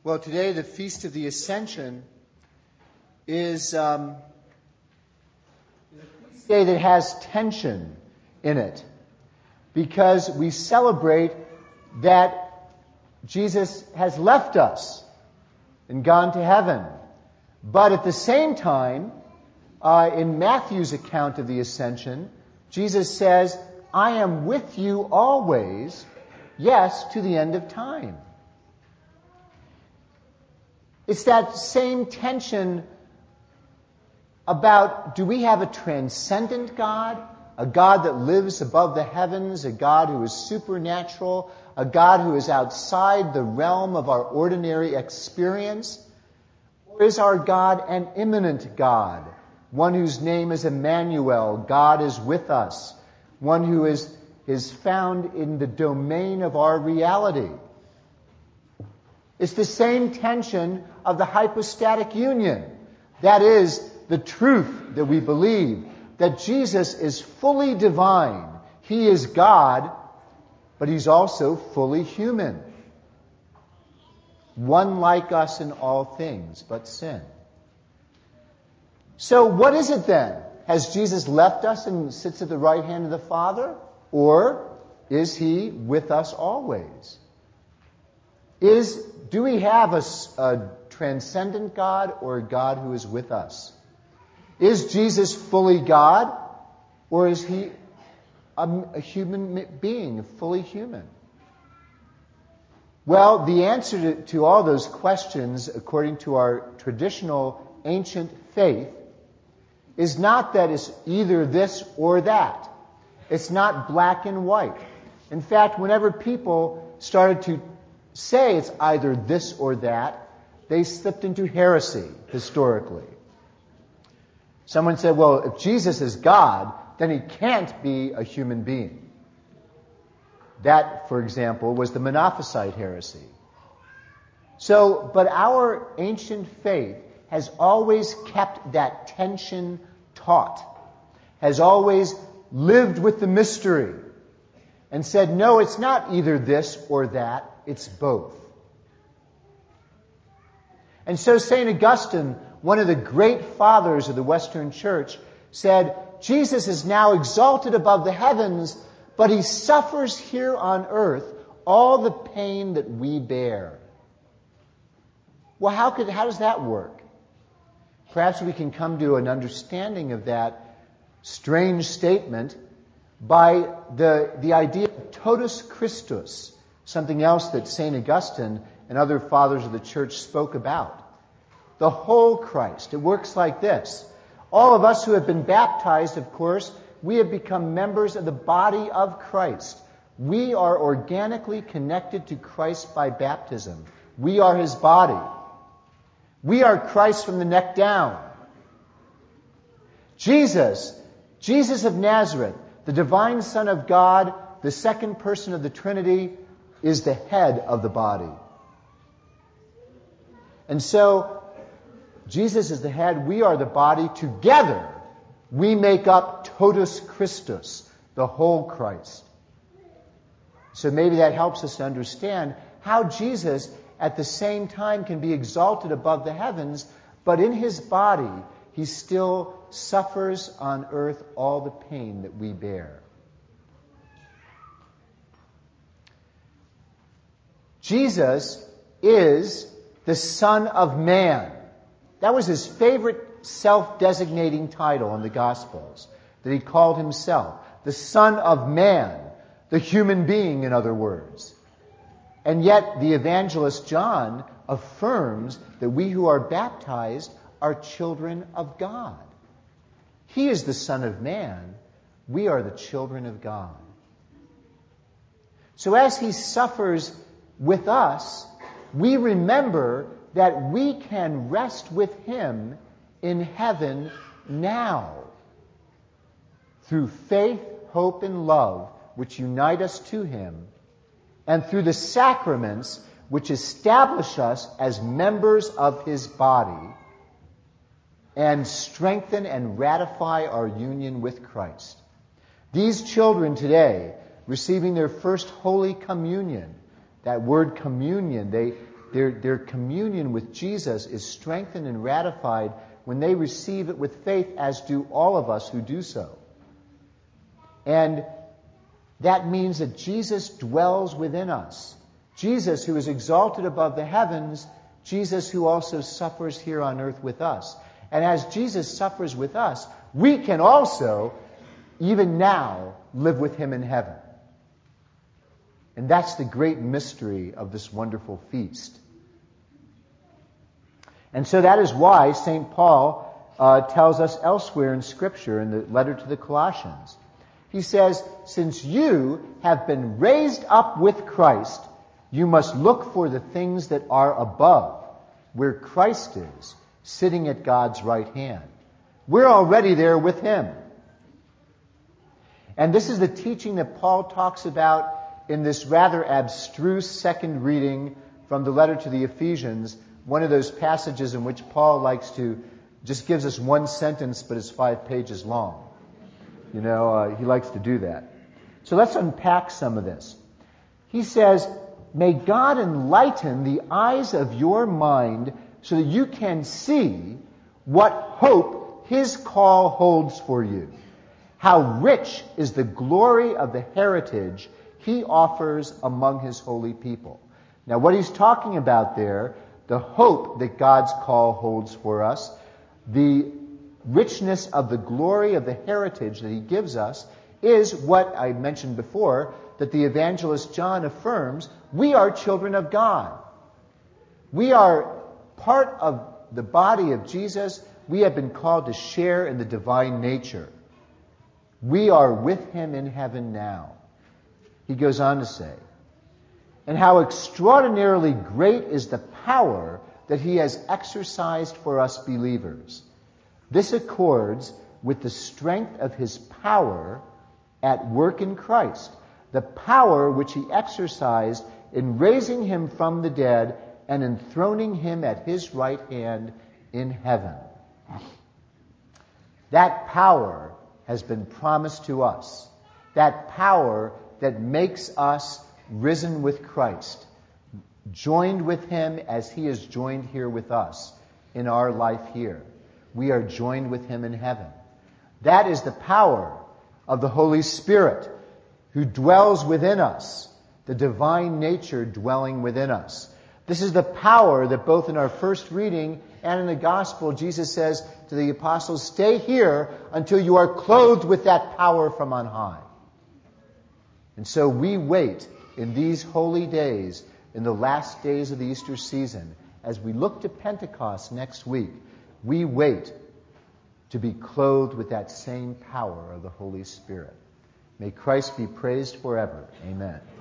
Well, today the Feast of the Ascension is a feast day that has tension in it because we celebrate that Jesus has left us and gone to heaven. But at the same time, in Matthew's account of the Ascension, Jesus says, I am with you always, yes, to the end of time. It's that same tension about, do we have a transcendent God? A God that lives above the heavens, a God who is supernatural, a God who is outside the realm of our ordinary experience? Or is our God an immanent God, one whose name is Emmanuel, God is with us, one who is found in the domain of our reality? It's the same tension of the hypostatic union. That is, the truth that we believe, that Jesus is fully divine. He is God, but He's also fully human. One like us in all things, but sin. So what is it then? Has Jesus left us and sits at the right hand of the Father? Or is He with us always? Do we have a transcendent God or a God who is with us? Is Jesus fully God, or is He a human being, fully human? Well, the answer to all those questions, according to our traditional ancient faith, is not that it's either this or that. It's not black and white. In fact, whenever people started to say it's either this or that, they slipped into heresy historically. Someone said, well, if Jesus is God, then He can't be a human being. That, for example, was the Monophysite heresy. But our ancient faith has always kept that tension taut, has always lived with the mystery, and said, no, it's not either this or that, it's both. And so St. Augustine, one of the great fathers of the Western Church, said, Jesus is now exalted above the heavens, but He suffers here on earth all the pain that we bear. Well, how does that work? Perhaps we can come to an understanding of that strange statement by the idea of totus Christus, something else that St. Augustine and other fathers of the church spoke about. The whole Christ. It works like this. All of us who have been baptized, of course, we have become members of the body of Christ. We are organically connected to Christ by baptism. We are His body. We are Christ from the neck down. Jesus of Nazareth, the divine Son of God, the second person of the Trinity, is the head of the body. And so, Jesus is the head, we are the body. Together, we make up totus Christus, the whole Christ. So maybe that helps us to understand how Jesus, at the same time, can be exalted above the heavens, but in His body, He still suffers on earth all the pain that we bear. Jesus is the Son of Man. That was His favorite self-designating title in the Gospels, that He called Himself. The Son of Man, the human being, in other words. And yet the evangelist John affirms that we who are baptized are children of God. He is the Son of Man. We are the children of God. So as He suffers with us, we remember that we can rest with Him in heaven now through faith, hope, and love which unite us to Him, and through the sacraments which establish us as members of His body and strengthen and ratify our union with Christ. These children today, receiving their first Holy Communion, that word communion, their communion with Jesus is strengthened and ratified when they receive it with faith, as do all of us who do so. And that means that Jesus dwells within us. Jesus, who is exalted above the heavens, Jesus who also suffers here on earth with us. And as Jesus suffers with us, we can also, even now, live with him in heaven. And that's the great mystery of this wonderful feast. And so that is why St. Paul tells us elsewhere in Scripture, in the letter to the Colossians, he says, since you have been raised up with Christ, you must look for the things that are above, where Christ is, sitting at God's right hand. We're already there with him. And this is the teaching that Paul talks about in this rather abstruse second reading from the letter to the Ephesians, one of those passages in which Paul likes to just gives us one sentence, but it's 5 pages long. He likes to do that. So let's unpack some of this. He says, may God enlighten the eyes of your mind so that you can see what hope his call holds for you. How rich is the glory of the heritage he offers among his holy people. Now, what he's talking about there, the hope that God's call holds for us, the richness of the glory of the heritage that he gives us, is what I mentioned before, that the evangelist John affirms: we are children of God. We are part of the body of Jesus. We have been called to share in the divine nature. We are with him in heaven now. He goes on to say, and how extraordinarily great is the power that he has exercised for us believers. This accords with the strength of his power at work in Christ, the power which he exercised in raising him from the dead and enthroning him at his right hand in heaven. That power has been promised to us. That power that makes us risen with Christ, joined with him as he is joined here with us in our life here. We are joined with him in heaven. That is the power of the Holy Spirit who dwells within us, the divine nature dwelling within us. This is the power that both in our first reading and in the gospel, Jesus says to the apostles, stay here until you are clothed with that power from on high. And so we wait in these holy days, in the last days of the Easter season, as we look to Pentecost next week, we wait to be clothed with that same power of the Holy Spirit. May Christ be praised forever. Amen.